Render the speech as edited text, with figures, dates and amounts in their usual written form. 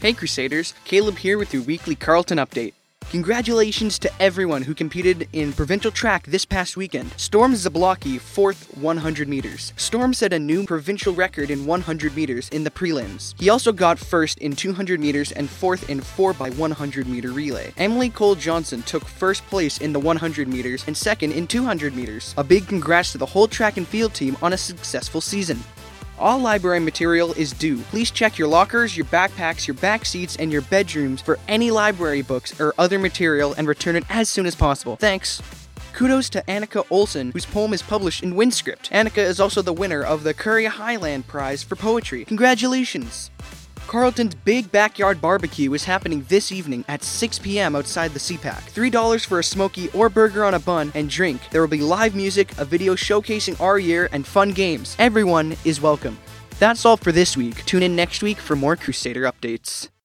Hey Crusaders, Caleb here with your weekly Carleton update. Congratulations to everyone who competed in provincial track this past weekend. Storm Zablocki, 4th 100 meters. Storm set a new provincial record in 100 meters in the prelims. He also got 1st in 200 meters and 4th in 4x100 meter relay. Emily Cole Johnson took 1st place in the 100 meters and 2nd in 200 meters. A big congrats to the whole track and field team on a successful season. All library material is due. Please check your lockers, your backpacks, your back seats, and your bedrooms for any library books or other material and return it as soon as possible. Thanks. Kudos to Annika Olsen, whose poem is published in Windscript. Annika is also the winner of the Curry Highland Prize for Poetry. Congratulations! Carleton's Big Backyard Barbecue is happening this evening at 6 p.m. outside the CPAC. $3 for a smoky or burger on a bun and drink. There will be live music, a video showcasing our year, and fun games. Everyone is welcome. That's all for this week. Tune in next week for more Crusader updates.